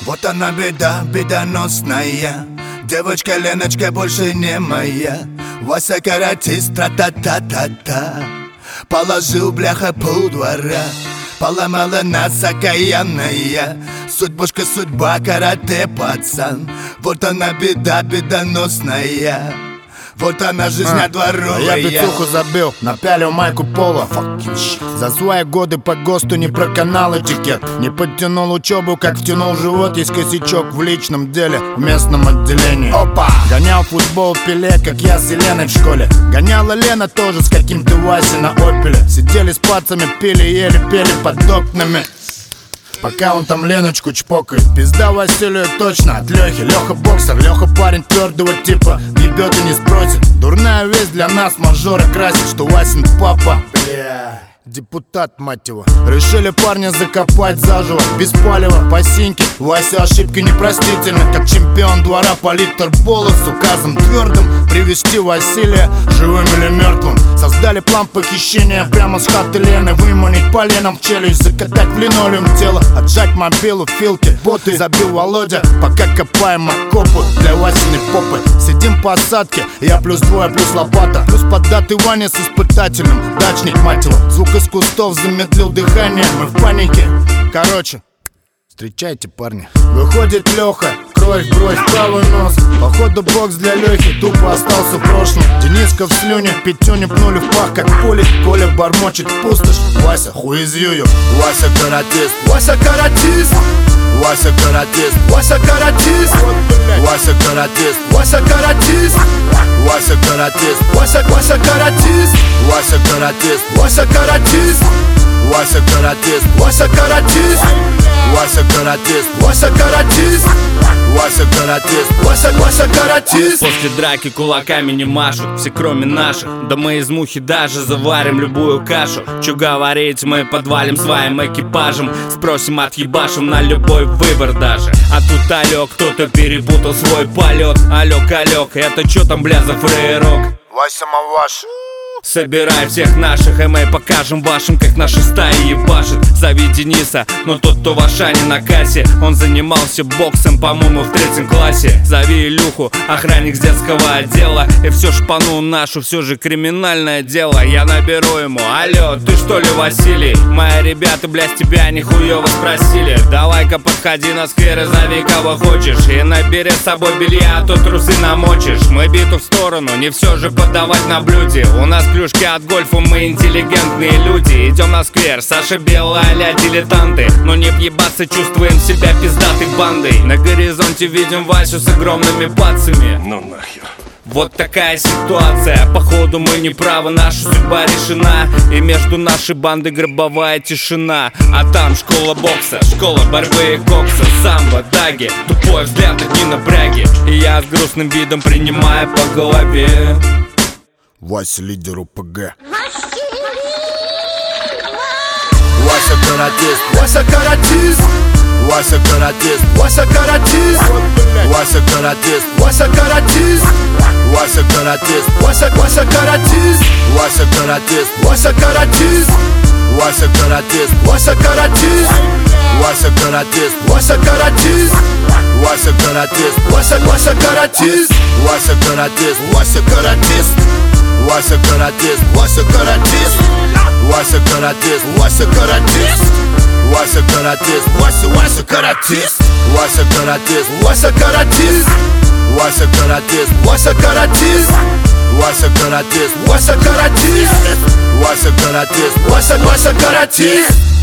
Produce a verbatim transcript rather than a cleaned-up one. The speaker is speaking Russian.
Вот она беда, бедоносная. Девочка Леночка больше не моя. Вася каратист, тра-та-та-та-та. Положил бляха пол двора. Поломала нас окаянная. Судьбушка, судьба, карате пацан. Вот она беда, бедоносная. Вот она жизнь а, дворовая. Я бицуху забил, напялил майку пола. За свои годы по ГОСТу не проканал этикет. Не подтянул учебу, как втянул живот. Есть косячок в личном деле, в местном отделении. Опа! Гонял футбол в Пеле, как я с Еленой в школе. Гоняла Лена тоже с каким-то Васей на Опеле. Сидели с пацами, пили, ели, пели под окнами, пока он там Леночку чпокает. Пизда Василию точно от Лехи. Леха боксер, Леха парень твердого типа. Ебет и не спросит. Дурная весть для нас, мажора красит, что Васин папа, бля, депутат, мать его. Решили парня закопать заживо, без палева, по синьке. Вася ошибки непростительны, как чемпион двора по литерболу. С указом твердым привести Василия живым или мертвым. Создали план похищения прямо с хаты Лены. Выманить поленом в челюсть, закатать в линолеум тело. Отжать мобилу, филки, боты. Забил Володя, пока копаем окопы для Васиной попы. Сидим по осадке, я плюс двое, плюс лопата. Плюс поддатый Ваня с испытательным, дачник, мать его. Звук из кустов замедлил дыхание, мы в панике. Короче, встречайте, парни. Выходит Леха, кровь, кровь, правый нос. Походу бокс для Лехи тупо остался в прошлом. Дениска в слюне, пятюню пнули в пах, как пули. Коля бормочет пустошь, Вася хуизюю. Вася каратист, Вася каратист. Вася каратист, Вася каратист. Вася каратист, Вася каратист. Вася каратист, Вася, Вася каратист. Вася каратист, Вася каратист. Вася каратист, Вася каратист. Вася каратист, Вася каратист. Вася каратист, Вася, Вася каратист. После драки кулаками не машут, все кроме наших. Да мы из мухи даже заварим любую кашу. Чё говорить, мы подвалим своим экипажем. Спросим, отъебашим на любой выбор даже. А тут алё, кто-то перепутал свой полет. Алёк, алёк, это чё там, бля, за фрейрок? Вася Маваш. Собирай всех наших, и мы покажем вашим, как наши стаи ебашит. Зови Дениса, но тот, кто в Ашане на кассе. Он занимался боксом, по-моему, в третьем классе. Зови Илюху, охранник с детского отдела. И все шпану нашу, все же криминальное дело. Я наберу ему: алло, ты что ли Василий? Мои ребята, бля, с тебя нихуево спросили. Давай-ка подходи на сквер и зови кого хочешь. И набери с собой белья, а то трусы намочишь. Мы биту в сторону, не все же подавать на блюде. У нас клюшки от гольфа, мы интеллигентные люди. Идем на сквер, Саша Белая, а-ля дилетанты. Но не въебаться, чувствуем себя пиздатой бандой. На горизонте видим Васю с огромными пацами. Ну нахер. Вот такая ситуация, походу мы не правы, наша судьба решена. И между нашей бандой гробовая тишина. А там школа бокса, школа борьбы и кокса. Самбо, даги, тупой взгляд, одни напряги. И я с грустным видом принимаю по голове. Вася лидер УПГ. Вася каратист, Вася каратист. Вася каратист, Вася каратист. Вася каратист, Вася каратист. Вася каратист, Вася, Вася каратист. Вася каратист, Вася каратист. Вася каратист, Вася каратист. Вася каратист, Вася каратист. Вася каратист, Вася, Вася каратист. Вася каратист, Вася каратист. Вася каратист, Вася каратист. Вася каратист, Вася каратист. Вася каратист, Вася, Вася каратист. Вася каратист, Вася каратист. Вася каратист, Вася каратист. Вася каратист, Вася каратист. Вася каратист, Вася, Вася каратист.